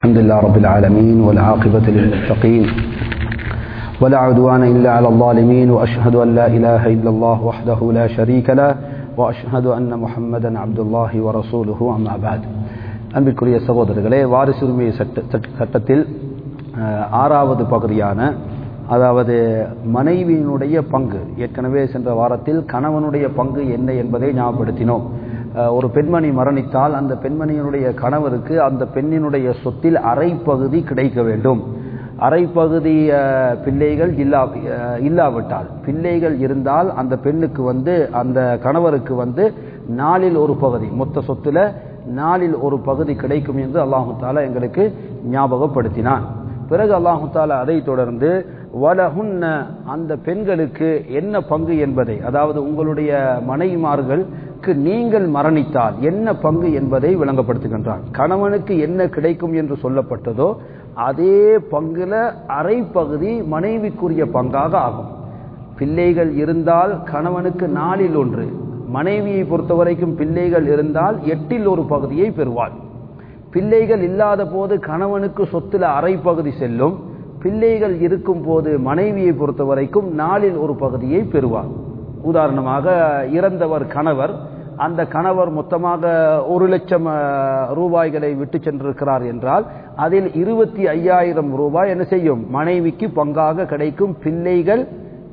الحمد لله رب العالمين والعاقبة للمتقين ولا عدوان إلا على الظالمين وأشهد أن لا إله إلا الله وحده لا شريك له وأشهد أن محمدا عبد الله ورسوله أما بعد அன்பிற்குரிய சகோதரர்களே, வாரிசுரிமை சட்டத்தில் ஆறாவது பகுதியான அதாவது மனைவியினுடைய பங்கு, ஏற்கனவே சென்ற வாரத்தில் கணவனுடைய பங்கு என்ன என்பதை ஞாபகப்படுத்தினோம். ஒரு பெண்மணி மரணித்தால் அந்த பெண்மணியினுடைய கணவருக்கு அந்த பெண்ணினுடைய சொத்தில் அரை பகுதி கிடைக்க வேண்டும். அரை பகுதி பிள்ளைகள் இல்லாவிட்டால், பிள்ளைகள் இருந்தால் அந்த பெண்ணுக்கு அந்த கணவருக்கு நாலில் ஒரு பகுதி, மொத்த சொத்துல நாலில் ஒரு பகுதி கிடைக்கும் என்று அல்லாஹு தாலா எங்களுக்கு ஞாபகப்படுத்தினான். பிறகு அல்லாஹு தாலா அதை தொடர்ந்து வலஹுன்ன, அந்த பெண்களுக்கு என்ன பங்கு என்பதை, அதாவது உங்களுடைய மனைவிமார்களுக்கு நீங்கள் மரணித்தால் என்ன பங்கு என்பதை விளங்கப்படுத்துகின்றான். கணவனுக்கு என்ன கிடைக்கும் என்று சொல்லப்பட்டதோ அதே பங்குல அரை பகுதி மனைவிக்குரிய பங்காக ஆகும். பிள்ளைகள் இருந்தால் கணவனுக்கு நாலில் ஒன்று, மனைவியை பொறுத்தவரைக்கும் பிள்ளைகள் இருந்தால் எட்டில் ஒரு பகுதியை பெறுவாள். பிள்ளைகள் இல்லாத போது கணவனுக்கு சொத்துல அரை பகுதி செல்லும். பிள்ளைகள் இருக்கும் போது மனைவியை பொறுத்த வரைக்கும் நாலில் ஒரு பகுதியை பெறுவார். உதாரணமாக, இறந்தவர் கணவர், அந்த கணவர் மொத்தமாக 1,00,000 ரூபாய்களை விட்டு சென்றிருக்கிறார் என்றால் அதில் 25,000 ரூபாய் என்ன செய்யும், மனைவிக்கு பங்காக கிடைக்கும். பிள்ளைகள்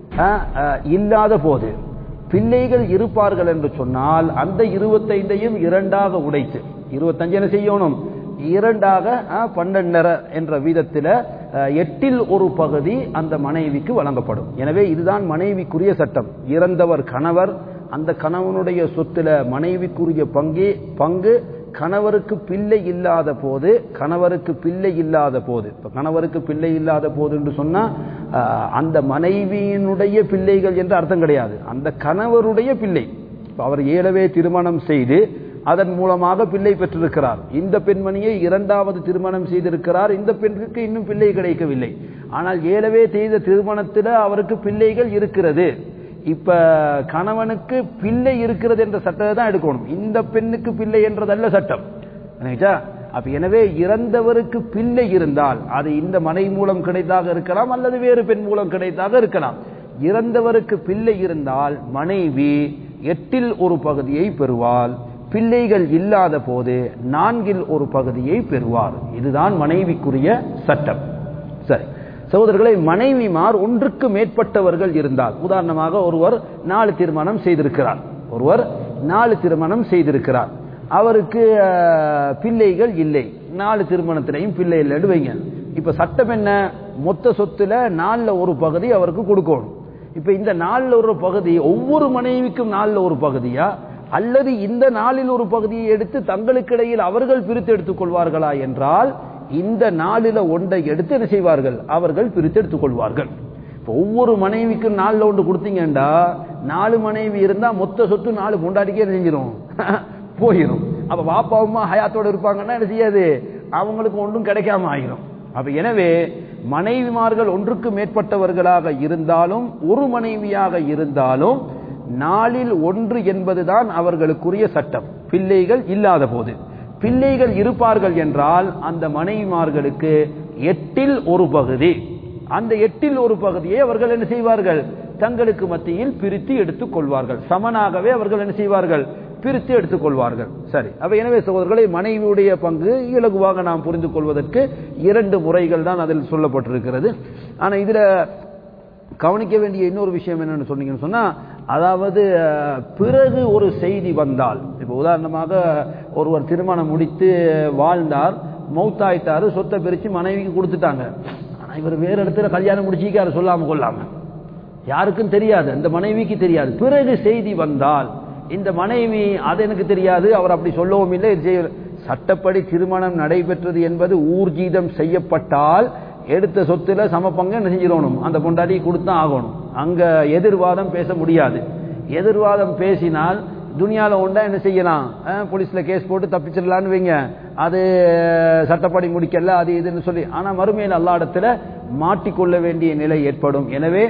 இல்லாத போது, பிள்ளைகள் இருப்பார்கள் என்று சொன்னால் அந்த 25ஐயும் இரண்டாக உடைத்து, 25 என்ன செய்யணும், இரண்டாக 12 என்ற வீதத்தில் எட்டில் ஒரு பகுதி அந்த மனைவிக்கு வழங்கப்படும். எனவே இதுதான் மனைவிக்குரிய சட்டம். இறந்தவர் கணவர், அந்த கணவனுடைய சொத்துல மனைவிக்குரிய பங்கு கணவருக்கு பிள்ளை இல்லாத போது, கணவருக்கு பிள்ளை இல்லாத போது, கணவருக்கு பிள்ளை இல்லாத போது என்று சொன்னா அந்த மனைவியினுடைய பிள்ளைகள் என்று அர்த்தம் கிடையாது, அந்த கணவருடைய பிள்ளை. அவர் ஏலவே திருமணம் செய்து அதன் மூலமாக பிள்ளை பெற்றிருக்கிறார். இந்த பெண்மணியை இரண்டாவது திருமணம் செய்திருக்கிறார். இந்த பெண்ணுக்கு இன்னும் பிள்ளை கிடைக்கவில்லை. ஆனால் ஏலவே செய்த திருமணத்தில் அவருக்கு பிள்ளைகள் இருக்கிறது. இப்ப கணவனுக்கு பிள்ளை இருக்கிறது என்ற சட்டத்தை தான் எடுக்கணும். இந்த பெண்ணுக்கு பிள்ளை என்றதல்ல சட்டம். அப்ப எனவே இறந்தவருக்கு பிள்ளை இருந்தால் அது இந்த மனைவி மூலம் கிடைத்தாக இருக்கலாம் அல்லது வேறு பெண் மூலம் கிடைத்தாக இருக்கலாம். இறந்தவருக்கு பிள்ளை இருந்தால் மனைவி எட்டில் ஒரு பகுதியை பெறுவாள். பிள்ளைகள் இல்லாத போது 4இல் ஒரு பகுதியை பெறுவார். இதுதான் மனைவிக்குரிய சட்டம். சரி சகோதரர்களை, மனைவிமார் ஒன்றுக்கு மேற்பட்டவர்கள் இருந்தால், உதாரணமாக ஒருவர் 4 திருமணம் செய்திருக்கிறார், அவருக்கு பிள்ளைகள் இல்லை, 4 திருமணத்திலையும் பிள்ளை இல்லைன்னு வைங்க. இப்ப சட்டம் என்ன, மொத்த சொத்துல 4ல் ஒரு பகுதி அவருக்கு கொடுக்கணும். இப்ப இந்த 4ல் ஒரு பகுதி ஒவ்வொரு மனைவிக்கும் 4ல் ஒரு பகுதியா, அல்லது இந்த 4ல் ஒரு பகுதியை எடுத்து தங்களுக்கு இடையில் அவர்கள் பிரித்து எடுத்துக் கொள்வார்களா என்றால், இந்த 4ல் ஒன்றை எடுத்து என்ன செய்வார்கள், அவர்கள் பிரித்து எடுத்துக் கொள்வார்கள். ஒவ்வொரு மனைவிக்கும் 4ல் ஒன்று கொடுத்தீங்கடா, 4 மனைவி இருந்தா மொத்த சொத்து 4 பொண்டாட்டிக்கே செஞ்சிடும், போயிடும். அப்ப பாப்பாவுமா ஹயாத்தோட இருப்பாங்கன்னா என்ன செய்யாது, அவங்களுக்கு ஒன்றும் கிடைக்காம ஆகிடும். அப்ப எனவே மனைவிமார்கள் ஒன்றுக்கு மேற்பட்டவர்களாக இருந்தாலும், ஒரு மனைவியாக இருந்தாலும் 4ல் 1 என்பதுதான் அவர்களுக்குரிய சட்டம். பிள்ளைகள் இல்லாத போது, பிள்ளைகள் இருப்பார்கள் என்றால் அந்த மனைவிமார்களுக்கு 8ல் ஒரு பகுதி, அந்த 8ல் ஒரு பகுதியை அவர்கள் என்ன செய்வார்கள், தங்களுக்கு மத்தியில் பிரித்து எடுத்துக் கொள்வார்கள். சமனாகவே அவர்கள் என்ன செய்வார்கள், பிரித்து எடுத்துக் கொள்வார்கள். சரி, அப்ப எனவே சகோதரர்களை, மனைவியுடைய பங்கு இலகுவாக நாம் புரிந்து கொள்வதற்கு 2 முறைகள் தான் அதில் சொல்லப்பட்டிருக்கிறது. ஆனா இதுல கவனிக்க வேண்டிய இன்னொரு விஷயம் என்னன்னு சொன்னீங்கன்னு சொன்னா, அதாவது பிறகு ஒரு செய்தி வந்தால், இப்ப உதாரணமாக ஒருவர் திருமணம் முடித்து வாழ்ந்தார், மௌத்தாயிட்டாரு, சொத்தை பிரிச்சு மனைவிக்கு கொடுத்துட்டாங்க. ஆனா இவர் வேற இடத்துல கல்யாணம் முடிச்சிக்காரு, சொல்லாம கொள்ளாம, யாருக்கும் தெரியாது, அந்த மனைவிக்கு தெரியாது. பிறகு செய்தி வந்தால் இந்த மனைவி அது எனக்கு தெரியாது, அவர் அப்படி சொல்லவும் இல்லை, சட்டப்படி திருமணம் நடைபெற்றது என்பது ஊர்ஜீதம் செய்யப்பட்டால் எடுத்த சொத்துல சமப்பங்க என்ன செஞ்சிடணும், அந்த பொண்டாட்டி கொடுத்தான் ஆகணும். அங்க எதிர்வாதம் பேச முடியாது. எதிர்வாதம் பேசினால் துனியால ஒன்றா என்ன செய்யலாம், போலீஸ்ல கேஸ் போட்டு தப்பிச்சிடலான்னு வைங்க, அது சட்டப்படி முடிக்கல, அது இதுன்னு சொல்லி. ஆனா மறுமையில் அல்லாஹ்விடத்துல மாட்டிக்கொள்ள வேண்டிய நிலை ஏற்படும். எனவே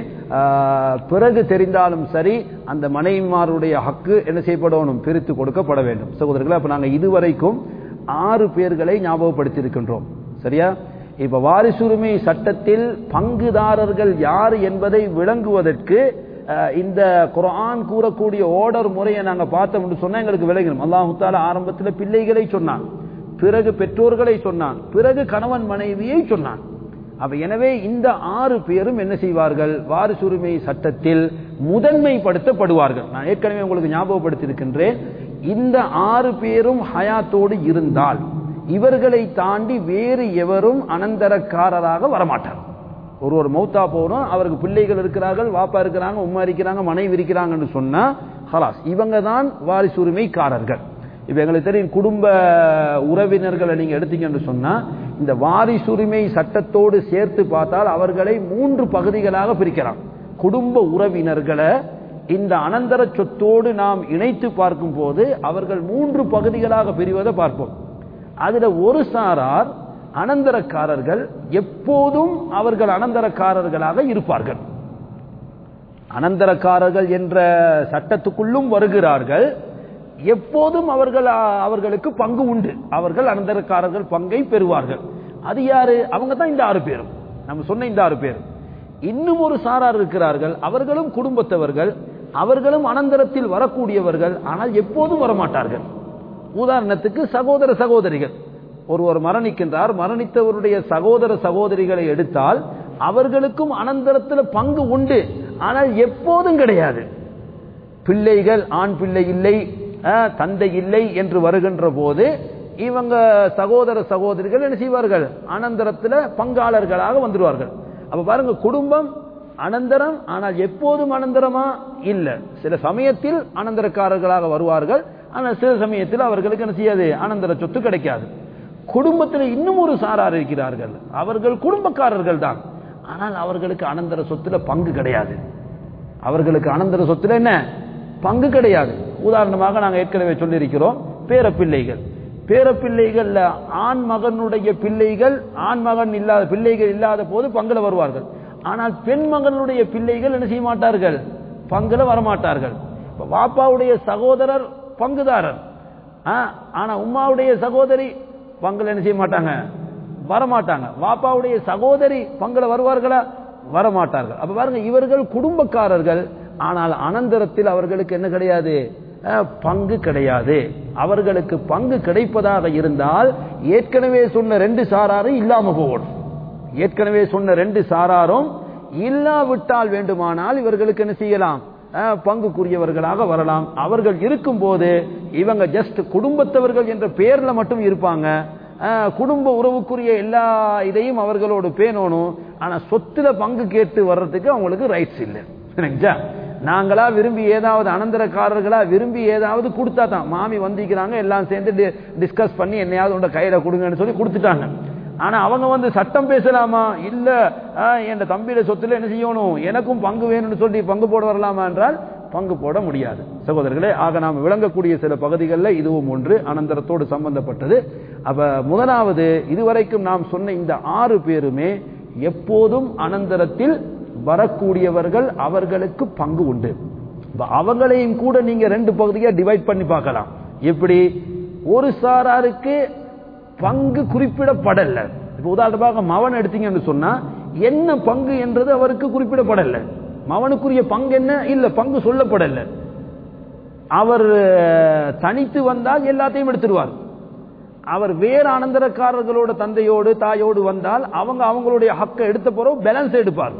பிறகு தெரிந்தாலும் சரி, அந்த மனைவிமாருடைய ஹக்கு என்ன செய்யப்படணும், பிரித்து கொடுக்கப்பட வேண்டும். சகோதரர்களே, அப்ப நாங்க இதுவரைக்கும் 6 பேர்களை ஞாபகப்படுத்தி இருக்கின்றோம். சரியா? இப்ப வாரிசுரிமை சட்டத்தில் பங்குதாரர்கள் யார் என்பதை விளங்குவதற்கு இந்த குர்ஆன் கூறக்கூடிய ஆர்டர் முறையை நாங்க பார்த்தோம்னு சொன்னா எங்களுக்கு விளங்கணும். அல்லாஹ் தஆலா ஆரம்பத்தில் பிள்ளைகளை சொன்னான், பிறகு பெற்றோர்களை சொன்னான், பிறகு கணவன் மனைவியை சொன்னான். அப்ப எனவே இந்த 6 பேரும் என்ன செய்வார்கள்? வாரிசுரிமை சட்டத்தில் முதன்மைப்படுத்தப்படுவார்கள். நான் ஏற்கனவே உங்களுக்கு ஞாபகப்படுத்தி இருக்கின்றேன், இந்த 6 பேரும் ஹயாத்தோடு இருந்தால் இவர்களை தாண்டி வேறு எவரும் அனந்தரக்காரராக வரமாட்டார். ஒரு மௌத்தா போறோம், அவருக்கு பிள்ளைகள் இருக்கிறார்கள், வாப்பா இருக்கிறாங்க, உம்மா இருக்கிறாங்க, மனைவி இருக்கிறாங்கன்னு சொன்னா ஹலாஸ் இவங்க தான் வாரிசுரிமைக்காரர்கள். இப்ப எங்களுக்கு தெரியும், குடும்ப உறவினர்களை நீங்க எடுத்தீங்கன்னு சொன்னா இந்த வாரிசுரிமை சட்டத்தோடு சேர்த்து பார்த்தால் அவர்களை 3 பகுதிகளாக பிரிக்கலாம். குடும்ப உறவினர்களை இந்த அனந்தர சொத்தோடு நாம் இணைத்து பார்க்கும் போது அவர்கள் 3 பகுதிகளாக பிரிவதை பார்ப்போம். அதுல ஒரு சாரார் அனந்தரக்காரர்கள், எப்போதும் அவர்கள் அனந்தரக்காரர்களாக இருப்பார்கள். அனந்தரக்காரர்கள் என்ற சட்டத்துக்குள்ளும் வருகிறார்கள், எப்போதும் அவர்களுக்கு பங்கு உண்டு, அவர்கள் அனந்தரக்காரர்கள் பங்கை பெறுவார்கள். அது யாரு? அவங்க தான் இந்த 6 பேரும், நம்ம சொன்ன இந்த 6 பேரும். இன்னும் ஒரு சாரார் இருக்கிறார்கள், அவர்களும் குடும்பத்தவர்கள், அவர்களும் அனந்தரத்தில் வரக்கூடியவர்கள், ஆனால் எப்போதும் வரமாட்டார்கள். உதாரணத்துக்கு சகோதர சகோதரிகள், ஒருவர் மரணிக்கின்றார், மரணித்தவருடைய சகோதர சகோதரிகளை எடுத்தால் அவர்களுக்கும் அனந்தரத்தில் பங்கு உண்டு, ஆனால் எப்போதும் கிடையாது. பிள்ளைகள், ஆண் பிள்ளை இல்லை, தந்தை இல்லை என்று வருகின்ற போது இவங்க சகோதர சகோதரிகள் என்ன செய்வார்கள்? அனந்தரத்தில் பங்காளர்களாக வந்துடுவார்கள். அப்ப பாருங்க, குடும்பம் அனந்தரம், ஆனால் எப்போதும் அனந்தரமா இல்ல. சில சமயத்தில் அனந்தரக்காரர்களாக வருவார்கள், ஆனால் சில சமயத்தில் அவர்களுக்கு என்ன செய்யாது? அனந்தர சொத்து கிடைக்காது. குடும்பத்தில் இன்னும் ஒரு சாரார் இருக்கிறார்கள், அவர்கள் குடும்பக்காரர்கள் தான், ஆனால் அவர்களுக்கு அனந்தர சொத்துல பங்கு கிடையாது. அவர்களுக்கு அனந்தர சொத்துல என்ன பங்கு கிடையாது. உதாரணமாக நாங்கள் ஏற்கனவே சொல்லியிருக்கிறோம், பேரப்பிள்ளைகள். பேரப்பிள்ளைகள்ல ஆண் மகனுடைய பிள்ளைகள், ஆண் மகன் இல்லாத பிள்ளைகள் இல்லாத போது பங்குல வருவார்கள். ஆனால் பெண் மகனுடைய பிள்ளைகள் என்ன செய்ய மாட்டார்கள்? பங்குல வரமாட்டார்கள். வாப்பாவுடைய சகோதரர் பங்குதாரர், ஆனா உம்மாவுடைய சகோதரி பங்குல என்ன செய்ய மாட்டாங்க? வரமாட்டாங்க. வாப்பாவுடைய சகோதரி பங்குல வருவார்களா? வரமாட்டார்கள். அப்ப பாருங்க, இவர்கள் குடும்பக்காரர்கள், ஆனால் அனந்தரத்தில் அவர்களுக்கு என்ன கிடையாது? பங்கு கிடையாது. அவர்களுக்கு பங்கு கிடைப்பதாக இருந்தால் ஏற்கனவே சொன்ன 2 சாராரும் இல்லாம போகணும். ஏற்கனவே சொன்ன 2 சாராரும் இல்லாவிட்டால் வேண்டுமானால் இவர்களுக்கு என்ன செய்யலாம்? பங்குக்குரியவர்களாக வரலாம். அவர்கள் இருக்கும் போது இவங்க ஜஸ்ட் குடும்பத்தவர்கள் என்ற பெயர்ல மட்டும் இருப்பாங்க. குடும்ப உறவுக்குரிய எல்லா இதையும் அவர்களோடு பேணணும். ஆனா சொத்துல பங்கு கேட்டு வர்றதுக்கு அவங்களுக்கு ரைட்ஸ் இல்லை. நாங்களா விரும்பி ஏதாவது அனந்தரக்காரர்களா விரும்பி ஏதாவது கொடுத்தா தான், மாமி வந்திக்கிறாங்க, எல்லாம் சேர்ந்து டிஸ்கஸ் பண்ணி என்னையாவது உண்ட கையில கொடுங்கன்னு சொல்லி கொடுத்துட்டாங்க. ஆனா அவங்க சட்டம் பேசலாமா? இல்ல என் தம்பியில சொத்துல என்ன செய்யணும், எனக்கும் பங்கு வேணும்னு சொல்லி பங்கு போட வரலாமா என்றால் பங்கு போட முடியாது. சகோதரர்களே, ஆக நாம் விளங்கக்கூடிய சில பகுதிகளில் இதுவும் ஒன்று அனந்தரத்தோடு சம்பந்தப்பட்டது. அப்ப முதலாவது, இதுவரைக்கும் நாம் சொன்ன இந்த 6 பேருமே எப்போதும் அனந்தரத்தில் வரக்கூடியவர்கள், அவர்களுக்கு பங்கு உண்டு. அவங்களையும் கூட நீங்க 2 பகுதியா டிவைட் பண்ணி பார்க்கலாம். எப்படி? ஒரு சாராருக்கு பங்கு குறிப்பிடப்படல. இப்ப உதாரணமாக மவன் எடுத்தீங்கன்னு சொன்னா என்ன பங்கு என்றது அவருக்கு குறிப்பிடப்படல. மவனுக்குரிய பங்கு என்ன? இல்ல, பங்கு சொல்லப்படல. அவர் தனித்து வந்தால் எல்லாத்தையும் எடுத்துடுவார். அவர் வேற அனந்தரக்காரர்களோட தந்தையோடு தாயோடு வந்தால் அவங்களுடைய ஹக்கை எடுத்த பிறகு பேலன்ஸ் எடுப்பார்.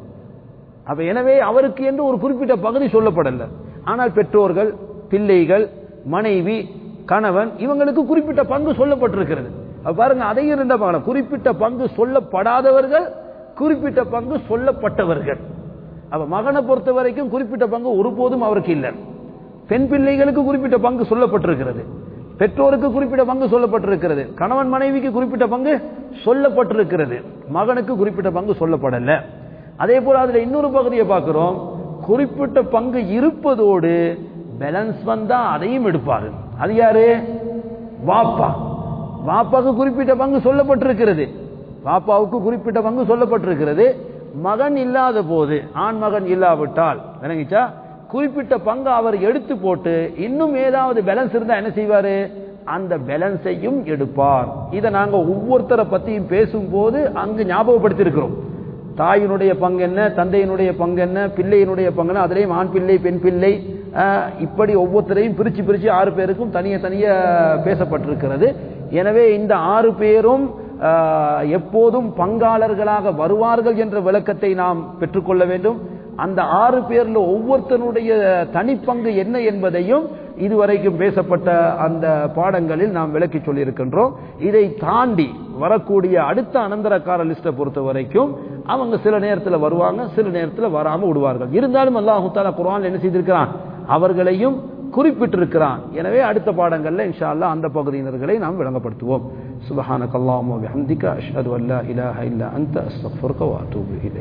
அப்ப எனவே அவருக்கு என்று ஒரு குறிப்பிட்ட பகுதி சொல்லப்படல. ஆனால் பெற்றோர்கள், பிள்ளைகள், மனைவி, கணவன், இவங்களுக்கு குறிப்பிட்ட பங்கு சொல்லப்பட்டிருக்கிறது. பாருங்க, அதையும் ரெண்டா பார்க்கலாம். குறிப்பிட்ட பங்கு சொல்லப்படாதவர்கள், குறிப்பிட்ட பங்கு சொல்லப்பட்டவர்கள். அப்ப மகனை பொறுத்த வரைக்கும் குறிப்பிட்ட பங்கு ஒருபோதும் அவருக்கு இல்லை. பெண் பிள்ளைகளுக்கு குறிப்பிட்ட பங்கு சொல்லப்பட்டிருக்கிறது, பெற்றோருக்கு குறிப்பிட்ட பங்கு சொல்லப்பட்டிருக்கிறது, கணவன் மனைவிக்கு குறிப்பிட்ட பங்கு சொல்லப்பட்டிருக்கிறது, மகனுக்கு குறிப்பிட்ட பங்கு சொல்லப்படல. அதே போல அதுல இன்னொரு பகுதியை பார்க்கிறோம், குறிப்பிட்ட பங்கு இருப்பதோடு பேலன்ஸ் வந்தா அதையும் எடுப்பாரு. அது யாரு? வாப்பா. வாப்பாவுக்கு குறிப்பிட்ட பங்கு சொல்லப்பட்டிருக்கிறது, வாப்பாவுக்கு குறிப்பிட்ட பங்கு சொல்லப்பட்டிருக்கிறது. மகன் இல்லாத போது, ஆண் மகன் இல்லாவிட்டால் விளங்கிச்சா, குறிப்பிட்ட பங்கு அவர் எடுத்து போட்டு இன்னும் ஏதாவது பேலன்ஸ் இருந்தா என்ன செய்வாரு? அந்த பேலன்ஸையும் எடுப்பார். இதை நாங்க ஒவ்வொருத்தரை பத்தியும் பேசும்போது அங்கு ஞாபகப்படுத்தியிருக்கிறோம். தாயினுடைய பங்கு என்ன, தந்தையினுடைய பங்கு என்ன, பிள்ளையினுடைய பங்கு என்ன, அதிலேயும் ஆண் பிள்ளை பெண் பிள்ளை இப்படி ஒவ்வொருத்தரையும் பிரிச்சு 6 பேருக்கும் தனிய பேசப்பட்டிருக்கிறது. எனவே இந்த 6 பேரும் எப்போதும் பங்காளர்களாக வருவார்கள் என்ற விளக்கத்தை நாம் பெற்றுக்கொள்ள வேண்டும். அந்த 6 பேர்ல ஒவ்வொருத்தனுடைய தனிப்பங்கு என்ன என்பதையும் இதுவரைக்கும் பேசப்பட்ட அந்த பாடங்களில் நாம் விளக்கி சொல்லியிருக்கின்றோம். இதை தாண்டி வரக்கூடிய அடுத்த அனந்தரக்கார லிஸ்ட்டை பொறுத்த வரைக்கும் அவங்க சில நேரத்தில் வருவாங்க, சில நேரத்தில் வராம விடுவார்கள். இருந்தாலும் அல்லாஹ் தஆலா குர்ஆன்ல என்ன செய்திருக்கிறான், அவர்களையும் குறிப்பிட்டிருக்கிறான். எனவே அடுத்த பாடங்கள்ல இன்ஷா அல்லாஹ் அந்த பகுதியினர்களை நாம் விளங்கப்படுத்துவோம். சுப்ஹானக்கல்லாஹும்ம வ பிஹம்திக அஷ்ஹது அல்லா இலாஹா இல்லா அன்த அஸ்தக்ஃபிருக வ அத்தூபு இலைக்.